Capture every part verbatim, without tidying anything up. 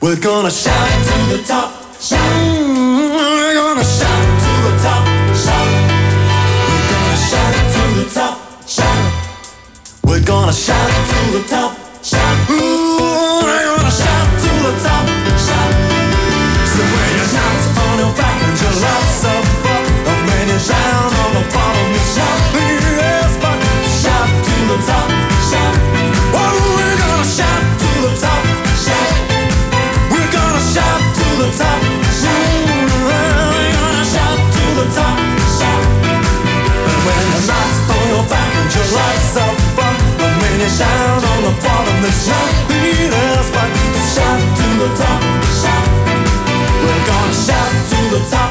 We're gonna shout to the top, shout. We're gonna shout to the top, shout. We're gonna shout to the top, shout. We're gonna shout to the top, shout. Ooh, we're gonna shout to the top, shout. So when you shout on the back and your lots of fun, and when you shout on the bottom, you shout. Yes, but shout to the top, shout. Oh, we're gonna shout to the top, shout. We're gonna shout to the top, shout. We're gonna shout to the top, shout. And when the knots on your back and your lights up front, and when you shout on the bottom, the shout. Yes, but shout to the top, shout. We're gonna shout to the top.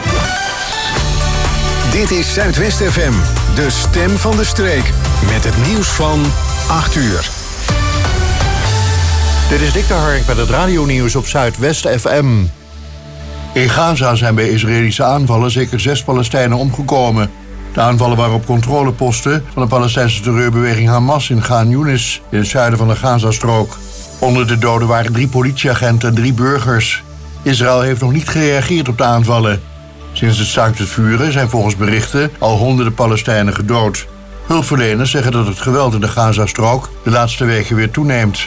Dit is Zuidwest F M, de stem van de streek. Met het nieuws van acht uur. Dit is Dick de Hark met het radionieuws op Zuidwest F M. In Gaza zijn bij Israëlische aanvallen zeker zes Palestijnen omgekomen. De aanvallen waren op controleposten van de Palestijnse terreurbeweging Hamas in Khan Yunis, in het zuiden van de Gazastrook. Onder de doden waren drie politieagenten en drie burgers. Israël heeft nog niet gereageerd op de aanvallen. Sinds het staakt het vuren zijn volgens berichten al honderden Palestijnen gedood. Hulpverleners zeggen dat het geweld in de Gazastrook de laatste weken weer toeneemt.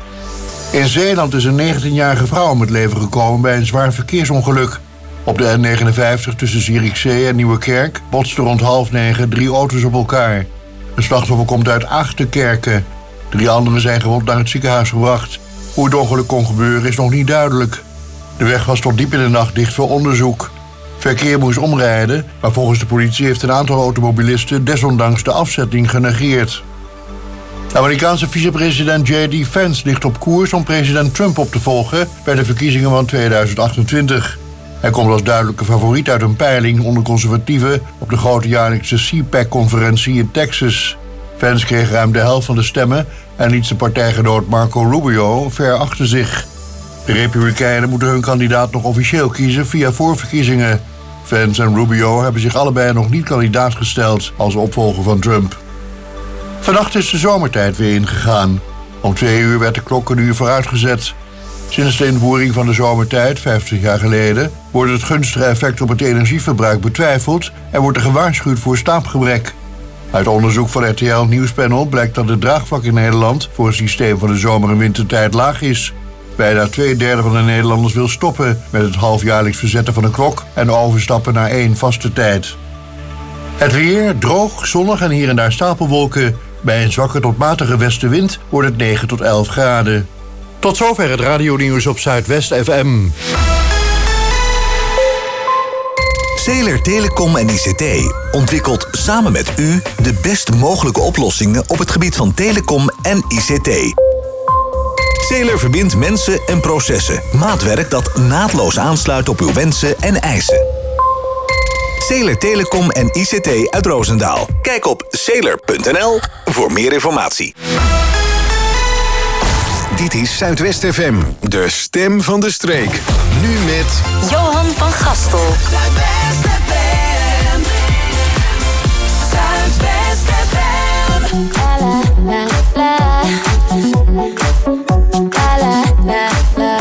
In Zeeland is een negentienjarige vrouw om het leven gekomen bij een zwaar verkeersongeluk. Op de N negenenvijftig tussen Zierikzee en Nieuwekerk botsten rond half negen drie auto's op elkaar. De slachtoffer komt uit Achterkerken. Drie anderen zijn gewond naar het ziekenhuis gebracht. Hoe het ongeluk kon gebeuren is nog niet duidelijk. De weg was tot diep in de nacht dicht voor onderzoek. Verkeer moest omrijden, maar volgens de politie heeft een aantal automobilisten desondanks de afzetting genegeerd. De Amerikaanse vicepresident J D Vance ligt op koers om president Trump op te volgen bij de verkiezingen van tweeduizend achtentwintig. Hij komt als duidelijke favoriet uit een peiling onder conservatieven op de grote jaarlijkse C PAC-conferentie in Texas. Vance kreeg ruim de helft van de stemmen en liet zijn partijgenoot Marco Rubio ver achter zich. De Republikeinen moeten hun kandidaat nog officieel kiezen via voorverkiezingen. Vance en Rubio hebben zich allebei nog niet kandidaat gesteld als opvolger van Trump. Vannacht is de zomertijd weer ingegaan. Om twee uur werd de klok een uur vooruitgezet. Sinds de invoering van de zomertijd, vijftig jaar geleden, wordt het gunstige effect op het energieverbruik betwijfeld en wordt er gewaarschuwd voor slaapgebrek. Uit onderzoek van R T L Nieuwspanel blijkt dat het draagvlak in Nederland voor het systeem van de zomer- en wintertijd laag is. Bijna twee derde van de Nederlanders wil stoppen met het halfjaarlijks verzetten van de klok en overstappen naar één vaste tijd. Het weer, droog, zonnig en hier en daar stapelwolken. Bij een zwakke tot matige westenwind wordt het negen tot elf graden. Tot zover het radionieuws op Zuidwest F M. Zeeler Telecom en I C T ontwikkelt samen met u de best mogelijke oplossingen op het gebied van telecom en I C T. Zeeler verbindt mensen en processen. Maatwerk dat naadloos aansluit op uw wensen en eisen. Zeeler Telecom en I C T uit Roosendaal. Kijk op zeeler punt n l voor meer informatie. Dit is Zuidwest F M, de stem van de streek. Nu met Johan van Gastel. Zuidwest F M. Zuidwest F M. La la la. La la la la.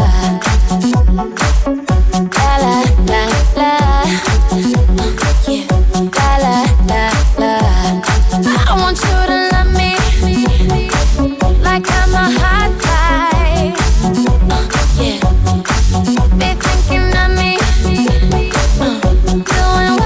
La la la la. Yeah. La la la la. I want you to love me like I'm a hot guy. Uh, yeah. Be thinking of me, uh, doing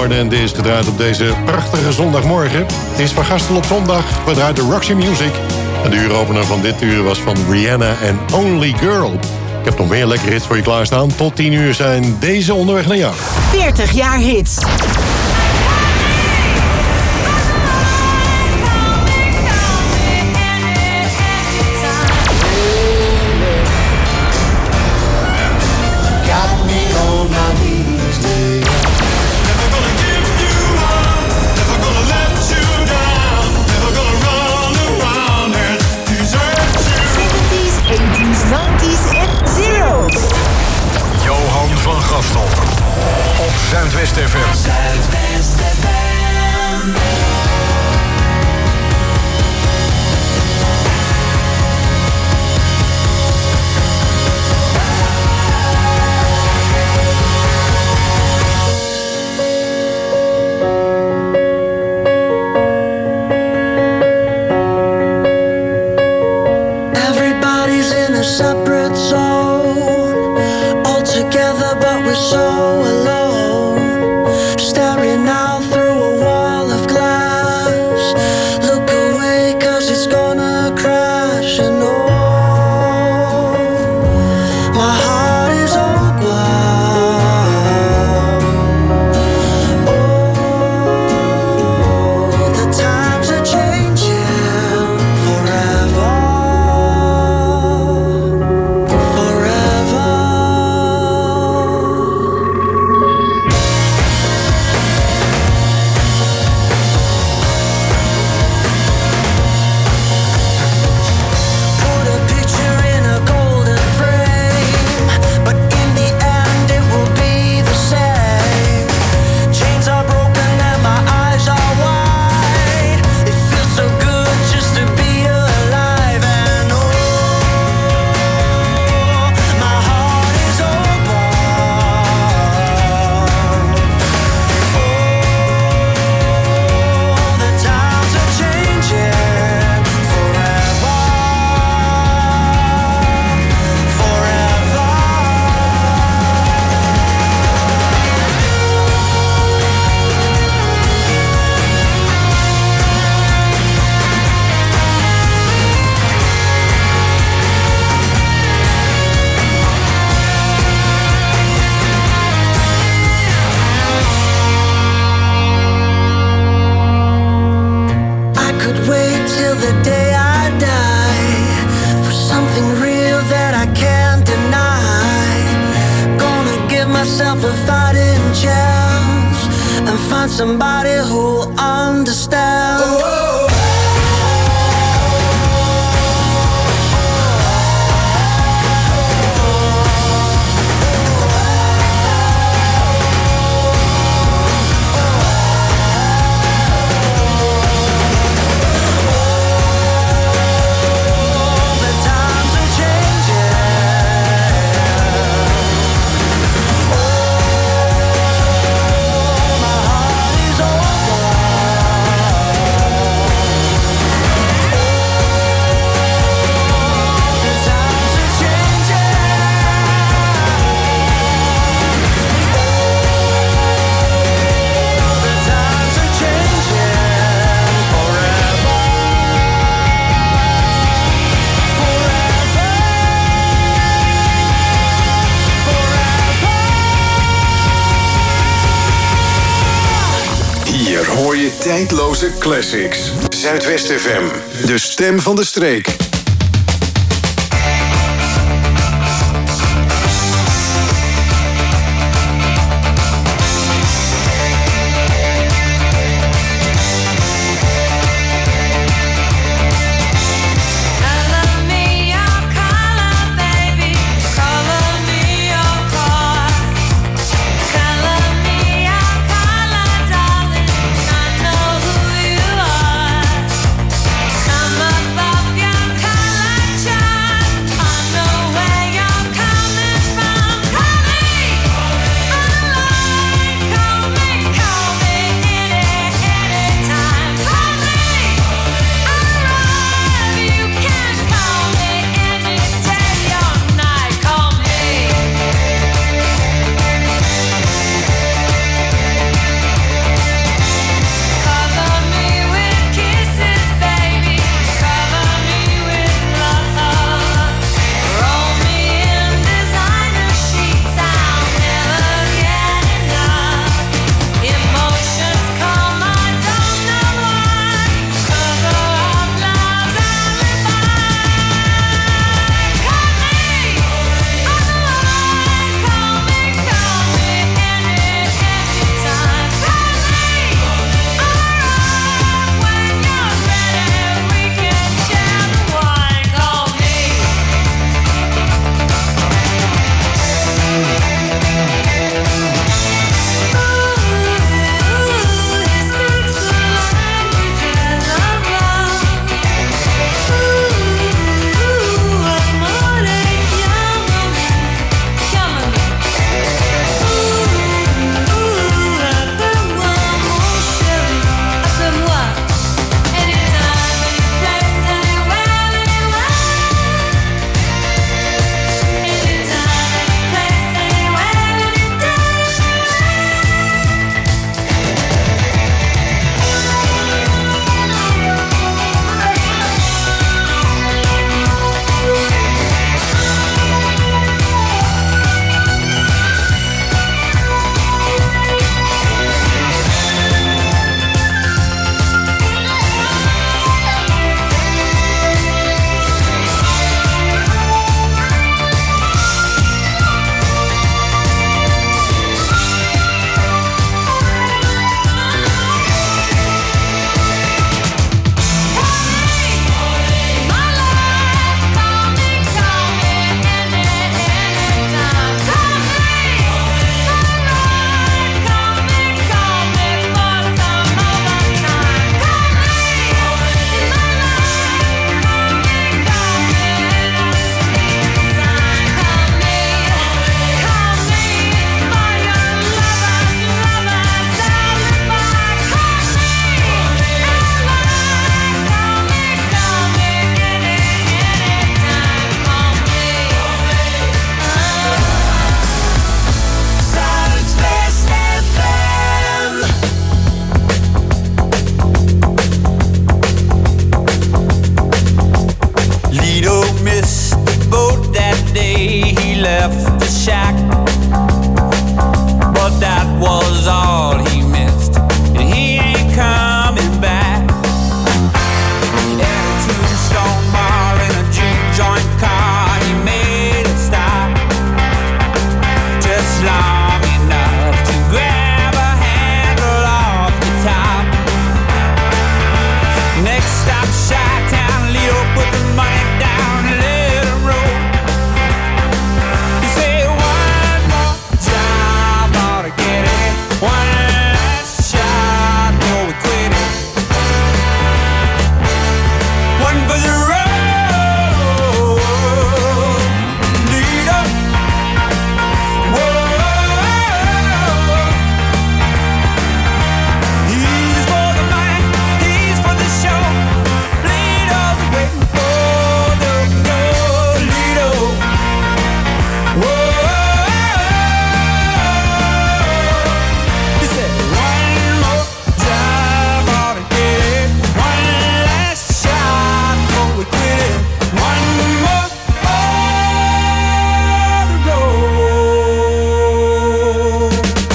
hoorde en dit is gedraaid op deze prachtige zondagmorgen. Het is van Gasten op zondag. We draaien de Roxy Music. En de uuropener van dit uur was van Rihanna en Only Girl. Ik heb nog meer lekkere hits voor je klaarstaan. Tot tien uur zijn deze onderweg naar jou. veertig jaar hits. Van Gastel op Zuidwest F M. Zuidwest F M. Everybody's in a separate zone, all together but we're so alone, staring out through a wall of glass. Look away 'cause it's gonna crash. And oh, my heart is open. Oh, the times are changing forever. Somebody who'll understand. Oh. Hoor je tijdloze classics. Zuidwest F M, de stem van de streek. I'm above your missed the boat that day. He left the shack, but that was all he missed, and he ain't coming back. At a Tombstone bar in a juke joint car, he made a stop, just long enough to grab a handle off the top. Next stop, Chi-Town, Leo put the money down and let him roll. He said, one more job, ought to get it. One last shot, before we quit it. One for the road, lead up. Whoa, he's for the money, he's for the show. Lido's waiting for the goal. Lido, whoa. He said, one more job, ought to get it. One last shot before we quit it. One more on the road.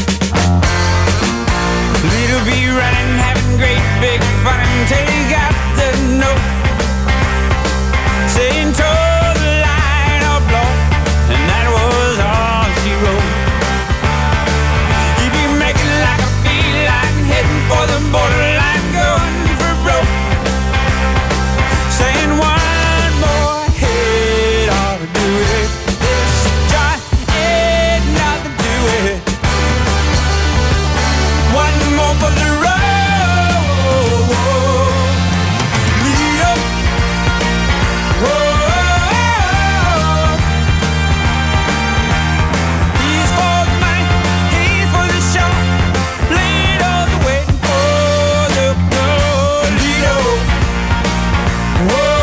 Lido be running, having great big fun until he got the note saying toe the line or blow, and that was all she wrote. He be making like a beeline, heading for the borderline, going for broke, saying one more hit ought to do it. This joint ain't nothing to it. One more for the road. Lead up. Whoa. He's for the money, he's for the show. Lido's waiting for the goal. Lido. Whoa.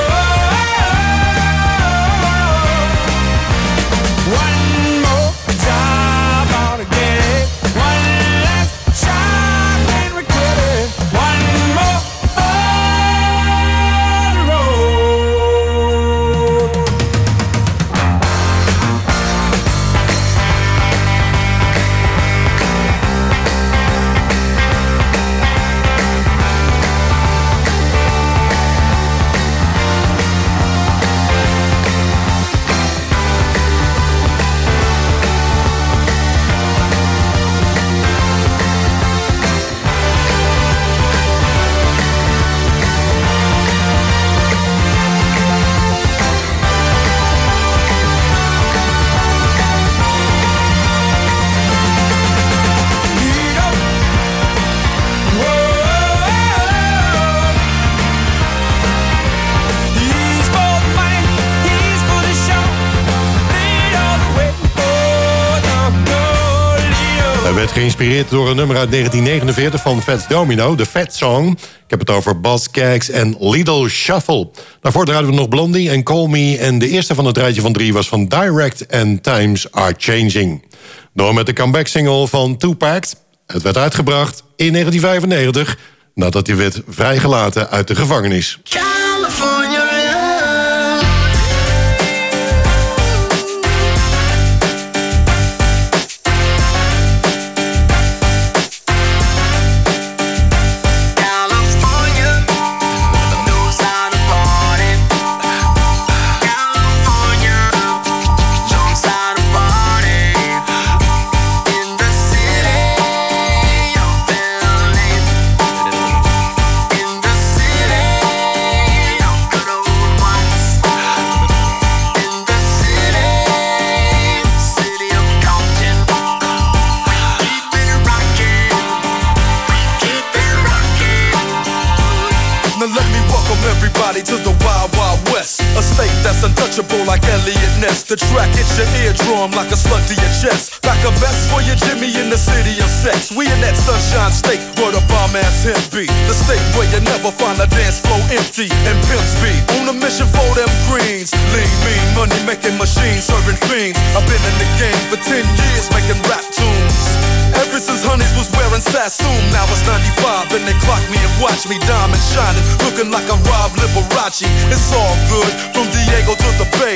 One more job, ought to get it. One last shot, then we quit it. One more on the road. Lido. Whoa. He's for the money, he's for the show. Lido's waiting for the goal. Lido. Hij werd geïnspireerd door een nummer uit negentien negenenveertig van Fats Domino, de Fat Song. Ik heb het over Buzz Skaggs en Little Shuffle. Daarvoor draaiden we nog Blondie en Call Me. En de eerste van het rijtje van drie was van Direct and Times Are Changing. Door met de comeback single van Tupac. Het werd uitgebracht in negentien vijfennegentig, nadat hij werd vrijgelaten uit de gevangenis. California. California knows how to party. California knows how to party. In the city of L A. In the city of good old ones. In the city, city of Compton. Keep it rockin', keep it rockin'. Now let me welcome everybody to the Wild Wild West. A state that's untouchable like Elliot Ness. The track hits your eardrum like a slug to your chest. Back a vest for your Jimmy in the city of sex. We in that sunshine state where the bomb ass him be. The state where you never find a dance floor empty and pimp speed. On a mission for them greens. Lean, mean, money making machines serving fiends. I've been in the game for ten years making rap tunes. Ever since Honeys was wearing Sassoon. Now it's ninety-five and they clock me and watch me diamond shining, looking like I'm Rob Liberace. It's all good from Diego to the Bay.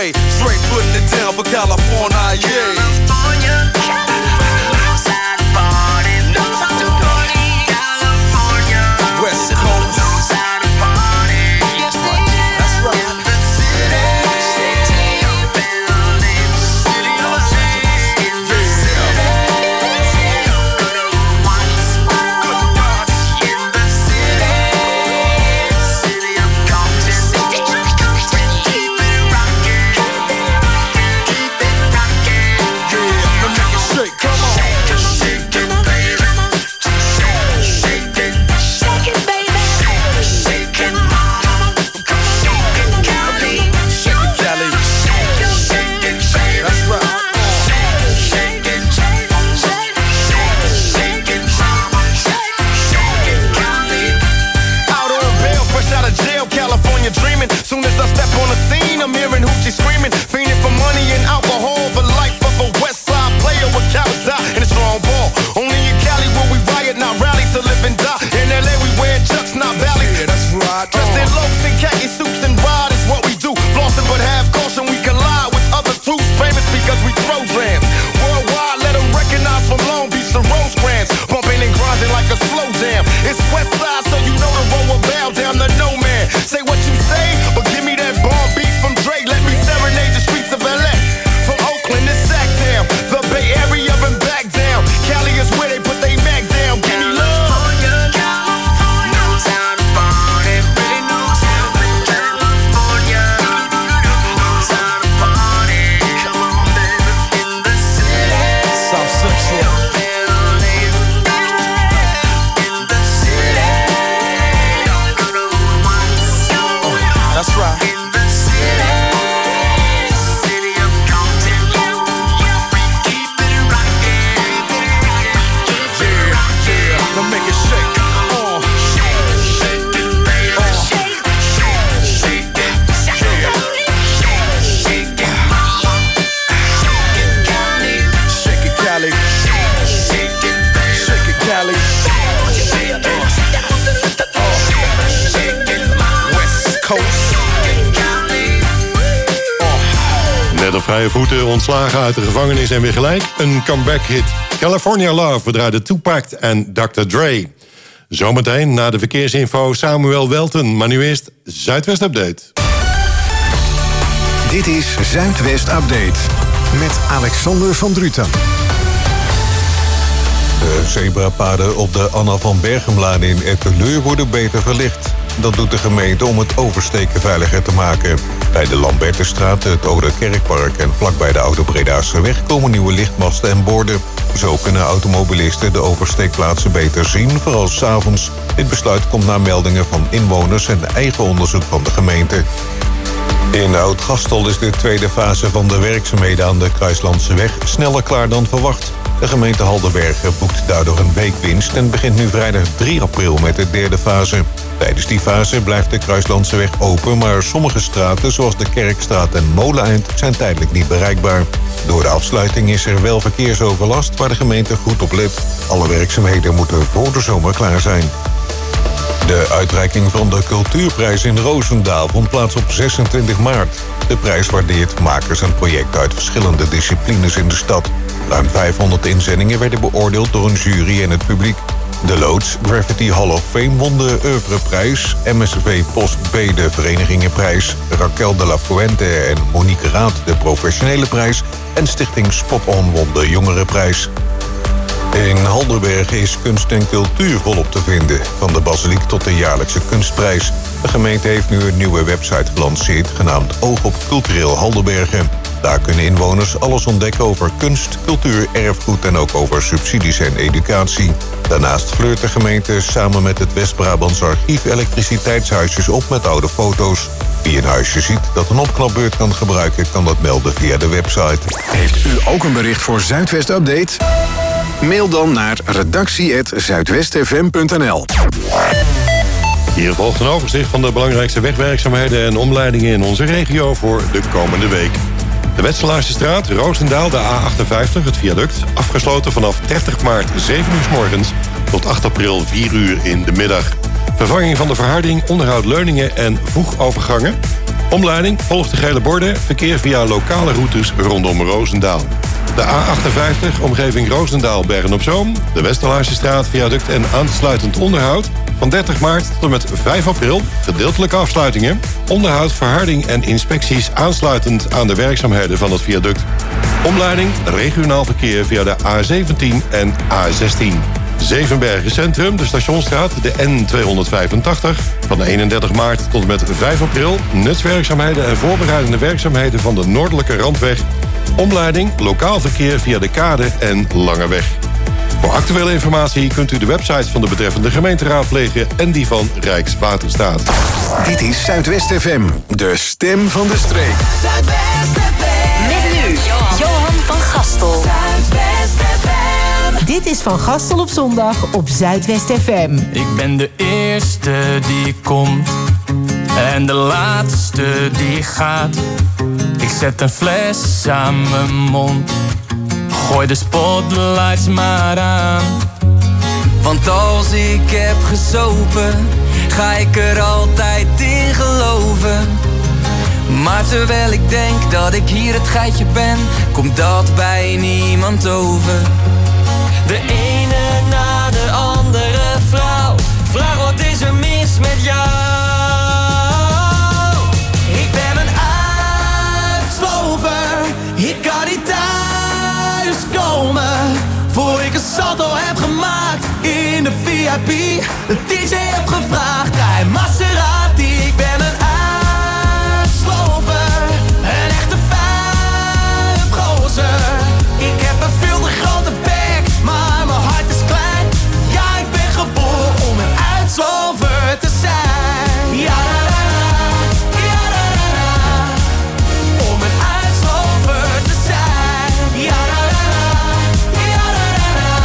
way. Straight putting it down for California, yeah. California, knows how to party, knows how to party. California, West Coast, knows how to party. That's right, that's right. In the city, city of Berlin, city of Los Angeles, in the city, city of good old ones, good ones. In the city, city of Compton, city of Compton. Keep it rockin', keep it rockin', keep it rockin'. Yeah, let me make it shake, come on. Shake it, shake it, baby. Shake, shake it, shake it, baby. Shake, shake it, mama. Come on, shake it, Cali. Shake it, Cali. Shake it, shake it, baby. That's right. Shake, shake it, shake it, shake it, shake it, mama. Shake, shake it, Cali. Out on bail, fresh out of jail, California dreaming. Soon as I step on the scene, I'm hearing hoochie screaming, fiending for money and alcohol, the life of a West Side player with cowards die in a strong ball. Only in Cali will we riot, not rally to live and die. In L A we wear chucks, not valleys. Yeah, that's right. Dressed in loafs and khaki suits and ride is what we do. Flossing but have caution, we collide with other crews, famous because we throw grams. Worldwide, let them recognize from Long Beach to Rosecrans. Bumping and grinding like a slow jam. It's West Side, so you know the road will bow down to no man. Say what you say, but give me that bomb beat from Dre. Let me serenade the streets of L A. From Oakland to Sacktown, the Bay Area and back down. Cali is where they put they mag down. Give me love. California knows how to party, really knows how to California knows how to party. Come on, baby, in the city. South Central. In the city. That's right. In the city. City of Compton. We keep it rockin'. Yeah, yeah. Now make it shake. Uh. Shake, shake it, baby. Shake, shake, shake it. Shake it, shake it, mama. Shake it, Cali. Shake it, Cali. Shake, shake it, baby. Shake it, Cali. Shake it, shake it, mama. West Coast. Net op vrije voeten, ontslagen uit de gevangenis en weer gelijk. Een comeback hit. California Love, we draaiden Tupac en dokter Dre. Zometeen na de verkeersinfo Samuel Welten. Maar nu eerst Zuidwest Update. Dit is Zuidwest Update met Alexander van Druten. De zebrapaden op de Anna van Bergenlaan in Etteleur worden beter verlicht. Dat doet de gemeente om het oversteken veiliger te maken. Bij de Lambertenstraat, het Oude Kerkpark en vlakbij de Oude Bredaarse weg komen nieuwe lichtmasten en borden. Zo kunnen automobilisten de oversteekplaatsen beter zien, vooral 's avonds. Dit besluit komt na meldingen van inwoners en eigen onderzoek van de gemeente. In Oud-Gastel is de tweede fase van de werkzaamheden aan de Kruislandseweg sneller klaar dan verwacht. De gemeente Haldenbergen boekt daardoor een week winst en begint nu vrijdag drie april met de derde fase. Tijdens die fase blijft de Kruislandseweg open, maar sommige straten zoals de Kerkstraat en Moleneind zijn tijdelijk niet bereikbaar. Door de afsluiting is er wel verkeersoverlast waar de gemeente goed op let. Alle werkzaamheden moeten voor de zomer klaar zijn. De uitreiking van de Cultuurprijs in Roosendaal vond plaats op zesentwintig maart. De prijs waardeert makers en projecten uit verschillende disciplines in de stad. Ruim vijfhonderd inzendingen werden beoordeeld door een jury en het publiek. De loods Graffiti Hall of Fame won de Oeuvreprijs, M S V Post B de Verenigingenprijs, Raquel de la Fuente en Monique Raad de Professionele Prijs en Stichting Spot On won de Jongerenprijs. In Haldenbergen is kunst en cultuur volop te vinden, van de basiliek tot de jaarlijkse kunstprijs. De gemeente heeft nu een nieuwe website gelanceerd, genaamd Oog op Cultureel Haldenbergen. Daar kunnen inwoners alles ontdekken over kunst, cultuur, erfgoed en ook over subsidies en educatie. Daarnaast flirt de gemeente samen met het West-Brabants Archief elektriciteitshuisjes op met oude foto's. Wie een huisje ziet dat een opknapbeurt kan gebruiken, kan dat melden via de website. Heeft u ook een bericht voor Zuidwest Update? Mail dan naar redactie apenstaartje zuidwest f m punt n l. Hier volgt een overzicht van de belangrijkste wegwerkzaamheden en omleidingen in onze regio voor de komende week. De Wetzelaarse straat, Roosendaal, de A achtenvijftig, het viaduct, afgesloten vanaf dertig maart zeven uur 's morgens tot acht april vier uur in de middag. Vervanging van de verharding, onderhoud leuningen en voegovergangen. Omleiding volgt de gele borden. Verkeer via lokale routes rondom Roosendaal. De A achtenvijftig, omgeving Roosendaal, Bergen-op-Zoom. De Westerlaarsestraat, viaduct en aansluitend onderhoud. Van dertig maart tot en met vijf april. Gedeeltelijke afsluitingen. Onderhoud, verharding en inspecties aansluitend aan de werkzaamheden van het viaduct. Omleiding regionaal verkeer via de A zeventien en A zestien. Zevenbergen Centrum, de Stationsstraat, de N tweehonderdvijfentachtig. Van eenendertig maart tot en met vijf april. Nutswerkzaamheden en voorbereidende werkzaamheden van de Noordelijke Randweg. Omleiding, lokaal verkeer via de Kade en Langeweg. Voor actuele informatie kunt u de websites van de betreffende gemeente raadplegen en die van Rijkswaterstaat. Dit is Zuidwest F M, de stem van de streek. Zuidwest F M. Met nu Johan van Gastel. Zuidwest F M. Dit is Van Gastel op zondag op Zuidwest F M. Ik ben de eerste die komt en de laatste die gaat. Ik zet een fles aan mijn mond, gooi de spotlights maar aan. Want als ik heb gezopen, ga ik er altijd in geloven. Maar terwijl ik denk dat ik hier het geitje ben, komt dat bij niemand over. De ene na de andere vrouw, vraag wat is er mis met jou? Ik ben een uitslover, ik kan niet thuis komen voor ik een salto heb gemaakt in de V I P. De D J heb gevraagd, rij Maserati. Ik ben een uitslover, een echte vijfgozer. Ik heb een veel te grote bek, maar mijn hart is klein. Ja, ik ben geboren om een uitslover te zijn. Ja, da, da, da. Ja, da, da, da. Om een uitslover te zijn. Ja, da, da, da. Ja, da, da, da.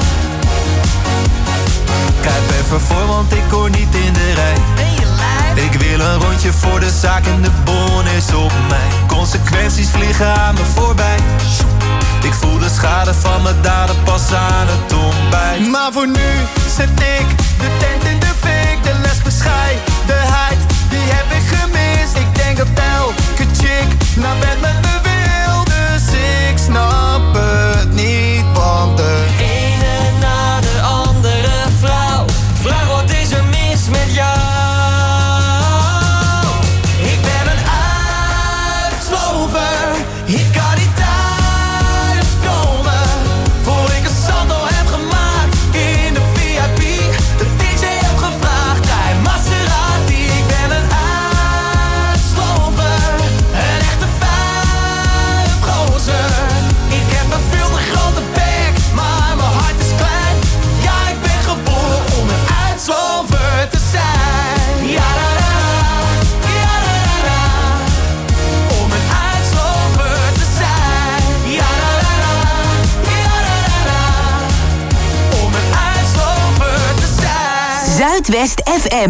Kijk even voor, want ik hoor niet in de rij. Ik wil een rondje voor de zaak en de bon is op mij. Consequenties vliegen aan me voorbij. Ik voel de schade van mijn daden pas aan het ontbijt. Maar voor nu zet ik de tent in de fik. De lesbescheidenheid, die heb ik gemist. Ik denk dat elke chick naar bed met me wil. Dus ik snap het niet, want de ene na de andere vrouw, vraag wat is er mis met jou? Ik ben een uitslover, ik kan niet thuis komen voor ik een salto heb gemaakt in de V I P. De D J heb gevraagd, rij Maserati. Ik ben een uitslover, een echte vijfgozer. Ik heb een veel te grote bek, maar mijn hart is klein. Ja, ik ben geboren om een uitslover te zijn. Ja, da, da, da. Ja, da, da, da. Om een uitslover te zijn. Ja, da, da, da. Ja, da, da, da. Om een uitslover te zijn. Zuidwest F M.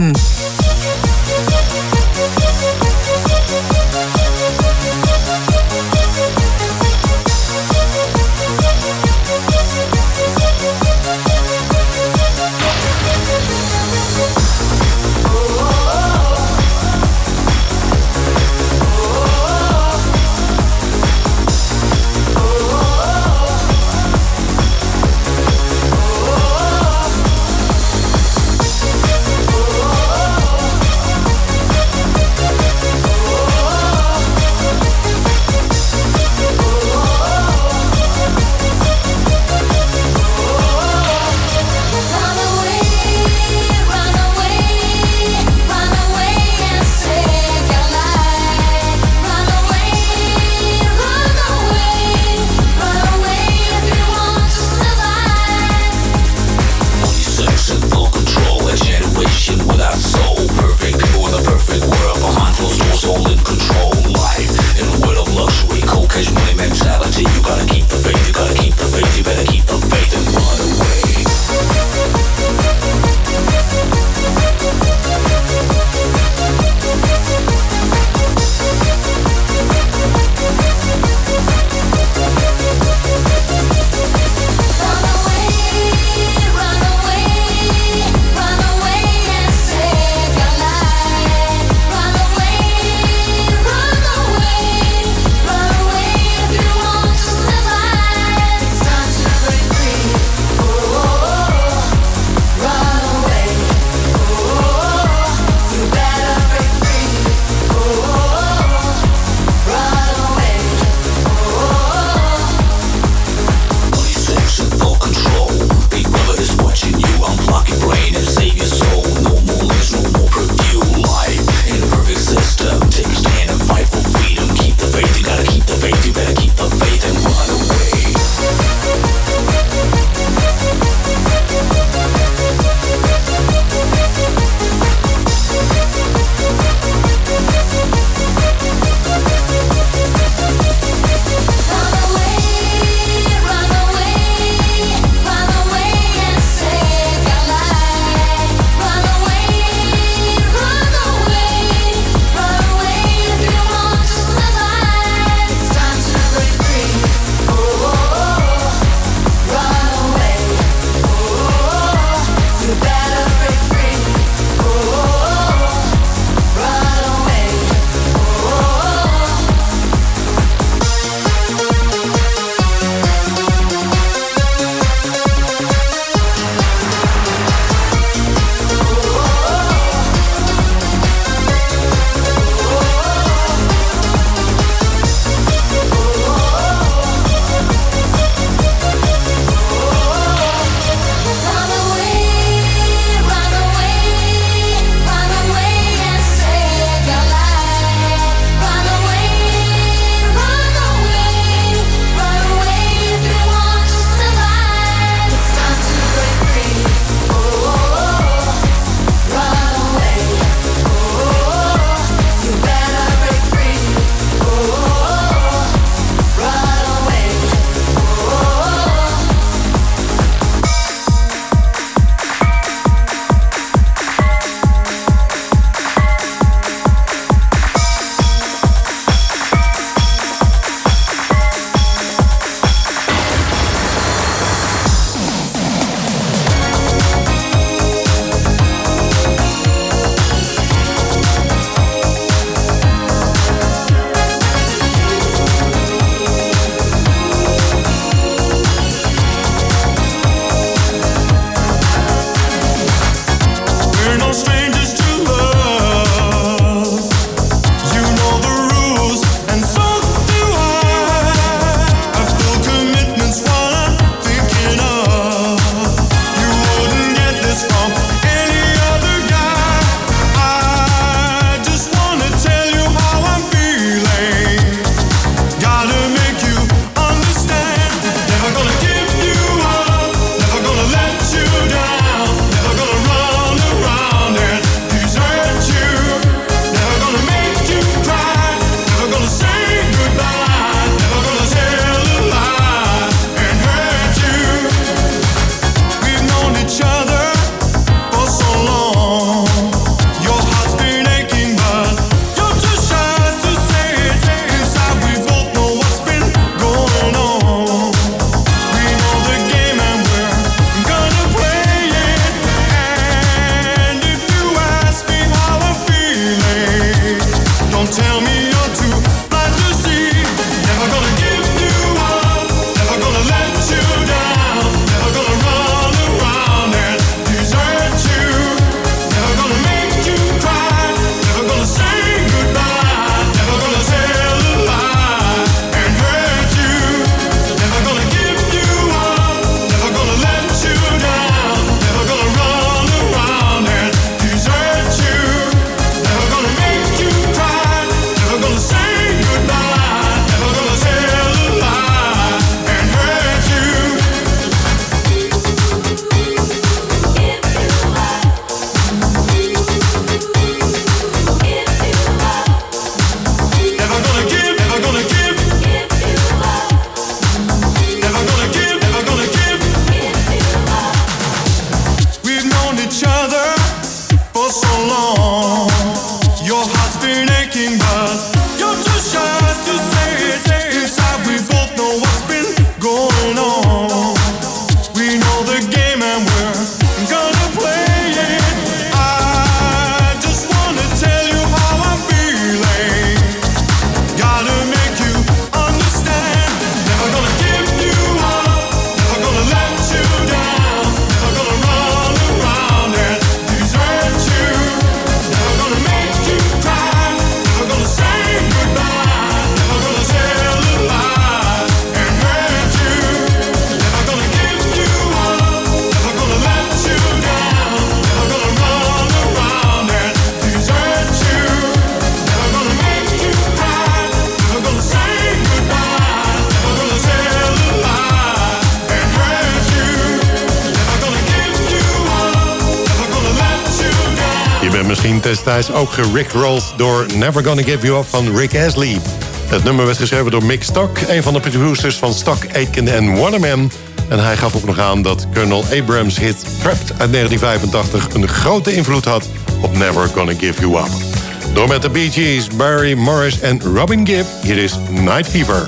bent misschien destijds ook gerickrolled door Never Gonna Give You Up van Rick Astley. Het nummer werd geschreven door Mick Stock, een van de producers van Stock, Aitken en Waterman. En hij gaf ook nog aan dat Colonel Abrams' hit Trapped uit negentien vijfentachtig een grote invloed had op Never Gonna Give You Up. Door met de Bee Gees, Barry Morris en Robin Gibb, hier is Night Fever.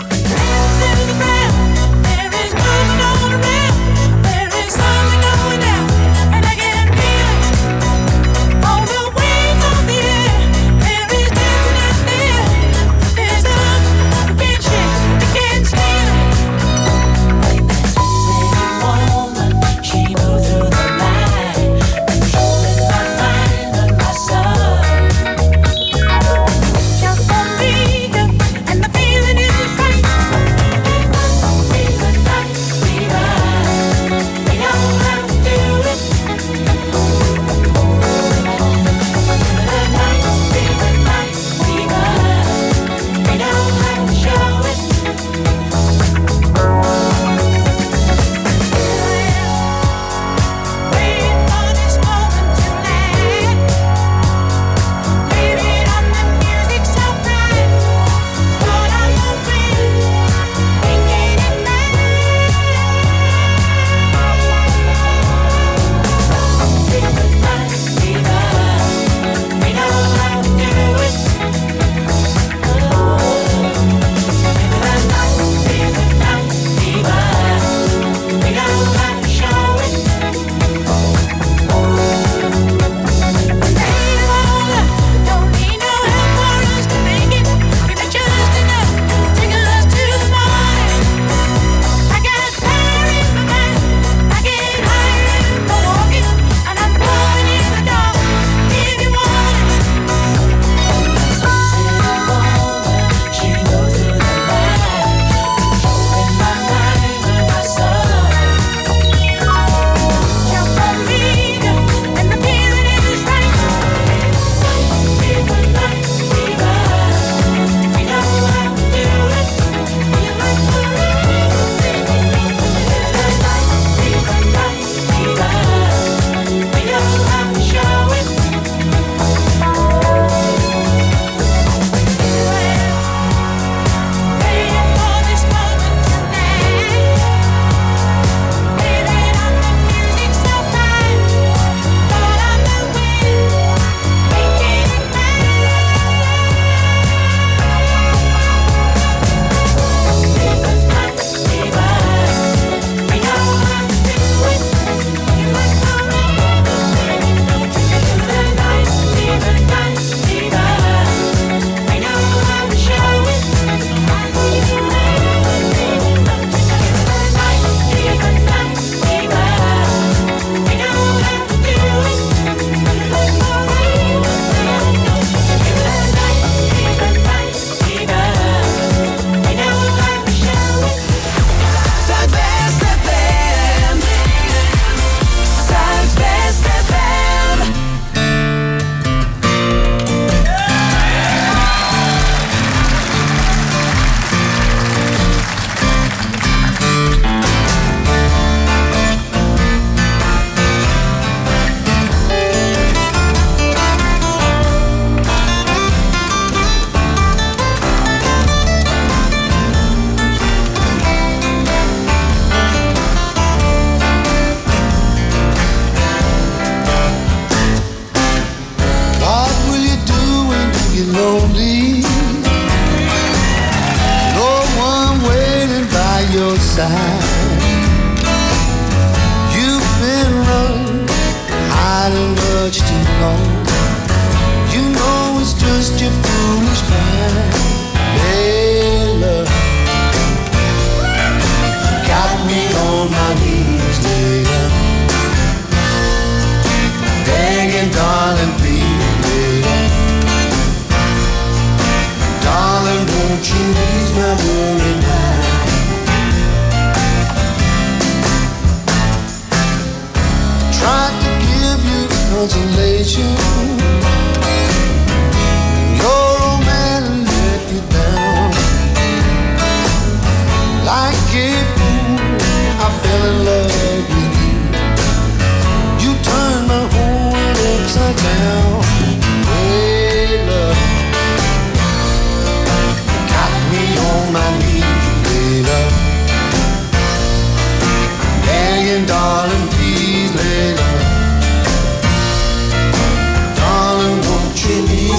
And the feeling is right.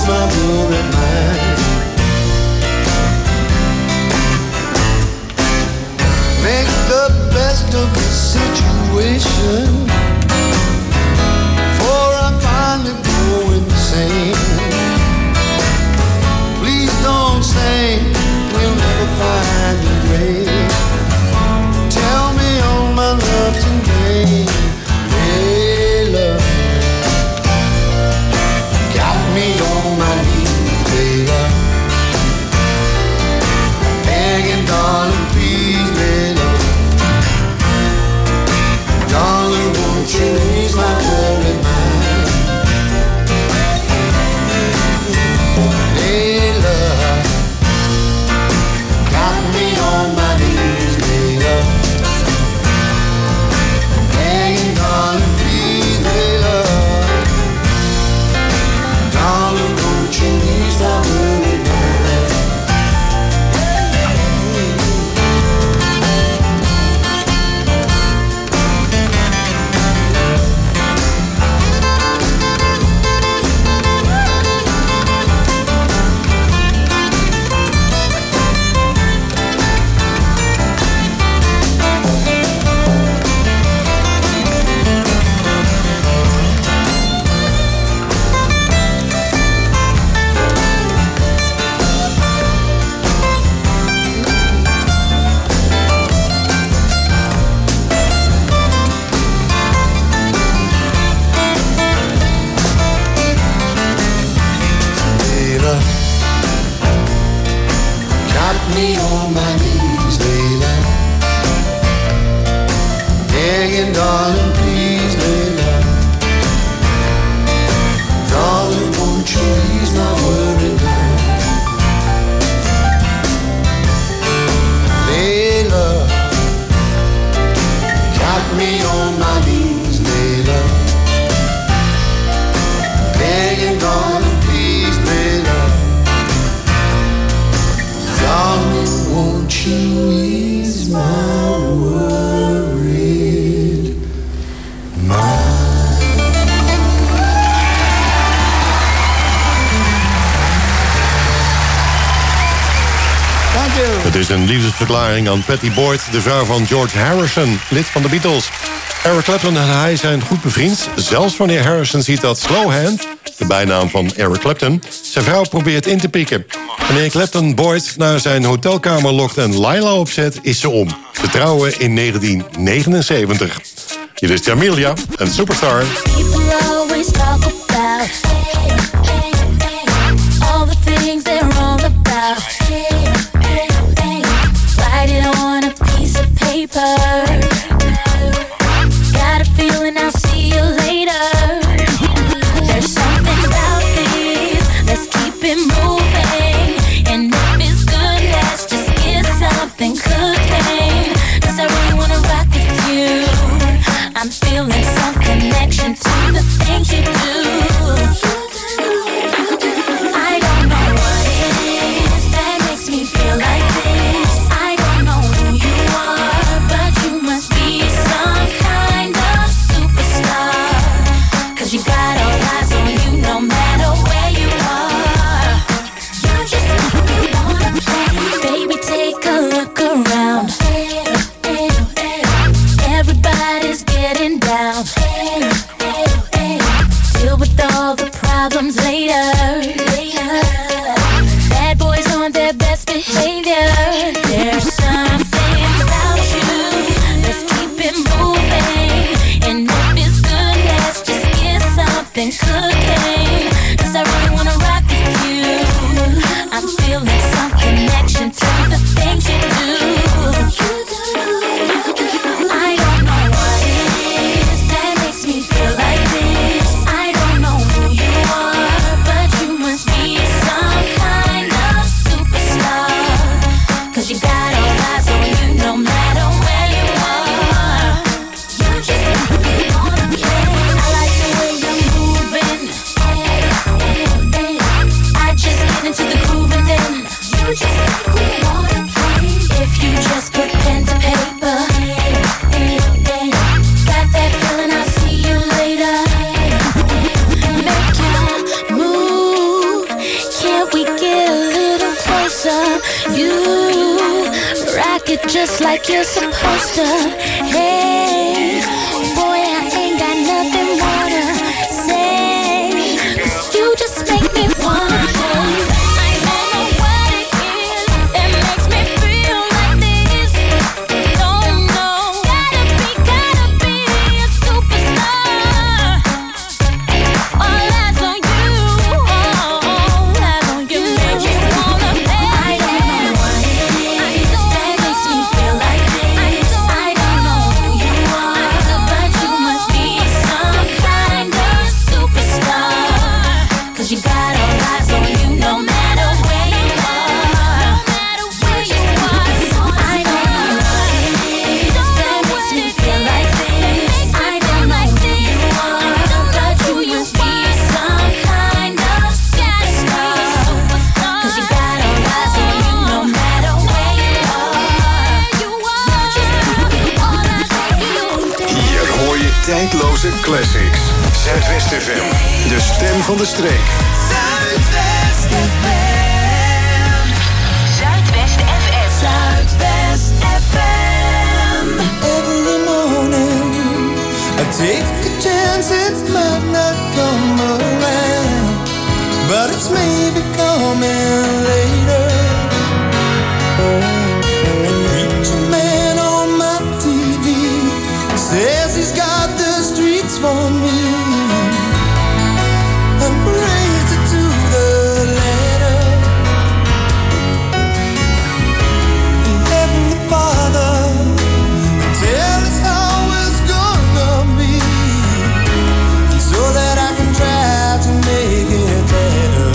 my worried mind. Make the best of the situation, for I finally go insane. Please don't say we'll never find a grave. Tell me all my love today, hey love. Got me on my knees, baby, begging, darling, please, baby. Darling, won't you ease my worried mind? Hey love, got me on my knees, baby, begging, darling, please, baby. Darling, won't you ease my worried mind? Got me on my knees, Layla, begging, darling, please, Layla. Darling, won't you ease my worried mind? Layla, got me on my knees, Layla, begging, darling, please, Layla. Darling, won't you ease my worried mind? Dank je. Het is een liefdesverklaring aan Pattie Boyd, de vrouw van George Harrison, lid van de Beatles. Eric Clapton en hij zijn goed bevriend, zelfs wanneer Harrison ziet dat Slowhand, de bijnaam van Eric Clapton, zijn vrouw probeert in te pikken. Wanneer Clapton Boyd naar zijn hotelkamer lokt en Laila opzet, is ze om. Ze trouwen in negentien negenenzeventig. Hier is Jamelia, een superstar. People always talk about all the things they're wrong about. Write it on a piece of paper. Got a feeling I'll see you later. There's something about this, let's keep it moving. And if it's good, let's just get something cooking. Cause I really wanna rock with you. I'm feeling some connection to the things you do. closer. You rock it just like you're supposed to. Hey, boy, I ain't got nothing more to say, 'cause you just make me wanna play. I don't know what it is that makes me feel like this. Don't know. Gotta be, gotta be a superstar. All eyes on you, all eyes on you. You just wanna play. I don't know what it is that makes me feel like this. I don't know who you are, but you must be some kind of superstar. 'Cause you got all eyes on you, no matter where you are, no matter where you are. I don't know what it is that makes me feel like this. I don't know who you are, but you must be some kind of superstar. 'Cause you got all eyes on you, no matter where you are. You are all eyes on you. Hier hoor je tijdloze classics. Zuidwest F M, de stem van de streek. Zuidwest F M. Zuidwest F M. Zuidwest F M. Every morning I take a chance it might not come around, but it's maybe coming later. A preacher man on my T V says he's got the streets for me, and praise it to the letter. And Heavenly Father, tell us how it's gonna be, so that I can try to make it better.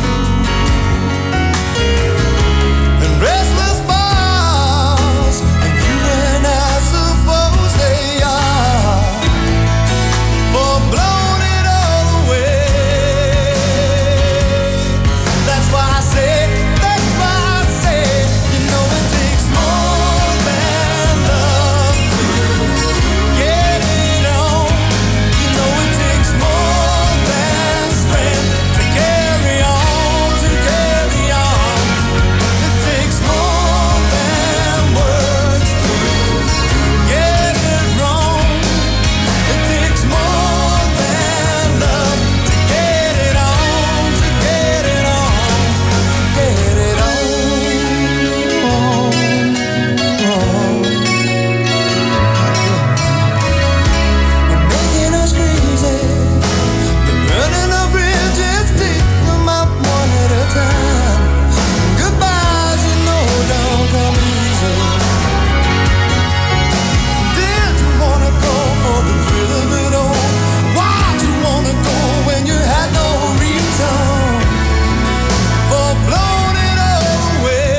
And restless bars, and you and I suppose they are, for blowing it all away. That's why I say, that's why I say, you know it takes more than love to get it on. You know it takes more than strength to carry on, to carry on. It takes more than words to get it wrong. It takes more than love to get it on, to get it on, get it on. They're making us crazy. They're burning our bridges, take them up one at a time. Goodbyes, you know, don't come easy. Did you wanna go for the thrill of it all? Why'd you wanna go when you had no reason for blowing it all away?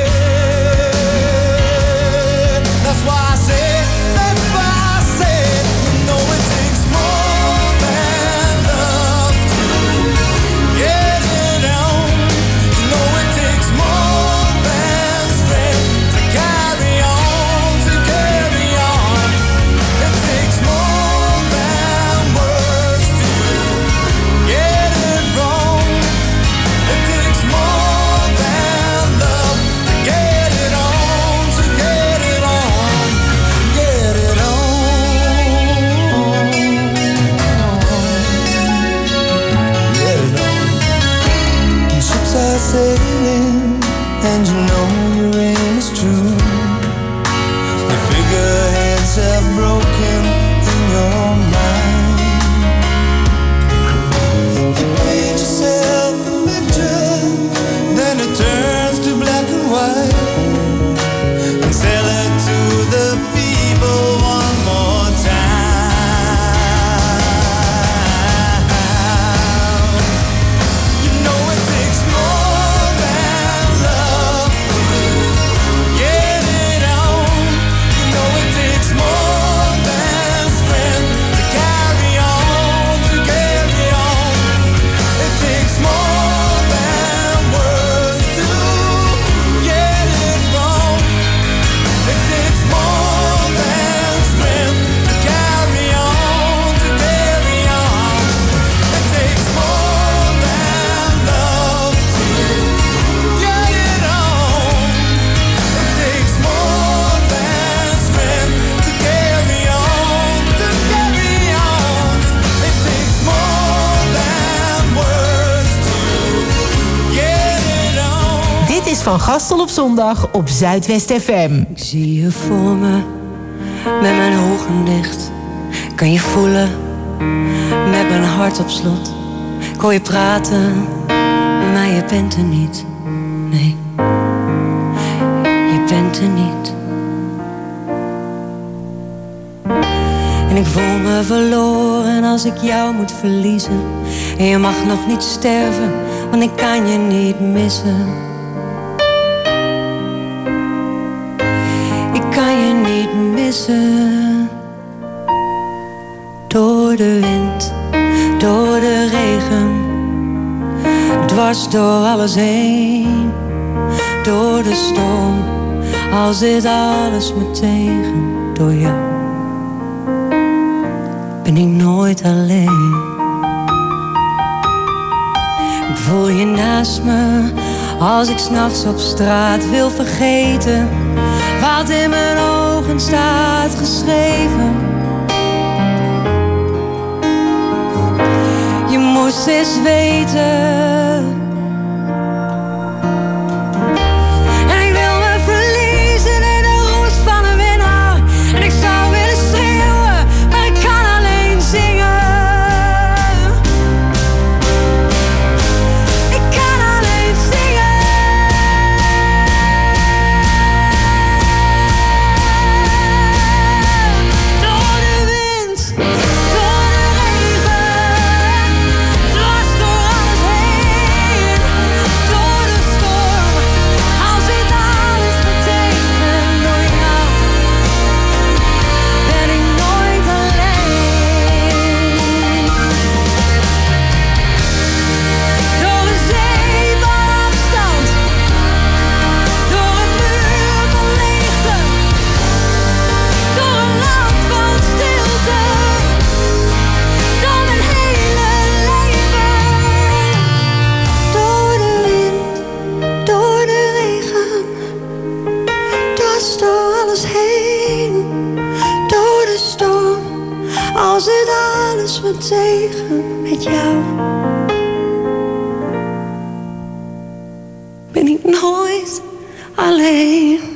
That's why I say, that's why I say, you know it takes more than love to get it on. You know it takes more than strength to carry on, to carry on. It takes more than words to get it wrong. It takes more than love to get it on, to get it on, get it on, get it on. And ships are sailing, and you know your aim is true. The figureheads have broken in your mind. You paint yourself a picture, then it turns to black and white, and sell it to the people one more time. You know it takes more than love to Van Gastel op zondag op Zuidwest F M. Ik zie je voor me, met mijn ogen dicht. Kan je voelen, met mijn hart op slot. Ik hoor je praten, maar je bent er niet. Nee, je bent er niet. En ik voel me verloren als ik jou moet verliezen. En je mag nog niet sterven, want ik kan je niet missen. Ik kan je niet missen. Door de wind, door de regen, dwars door alles heen. Door de storm, al zit alles me tegen. Door jou ben ik nooit alleen. Ik voel je naast me, als ik 's nachts op straat wil vergeten wat in mijn ogen staat geschreven. Je moest eens weten. En ik wil me verliezen in de roes van een winnaar. En ik zou willen schreeuwen, maar ik kan alleen zingen. Ik kan alleen zingen. Door de wind, door de regen, dwars door alles heen. Door de storm, al zit alles me tegen. Door jou ben ik nooit alleen. Door een zee van afstand, door een muur van leegte, door een land van stilte, door mijn hele leven. Door de wind, door de regen, dwars door alles heen. Door de storm, al zit alles me tegen. Met jou ben ik nooit alleen.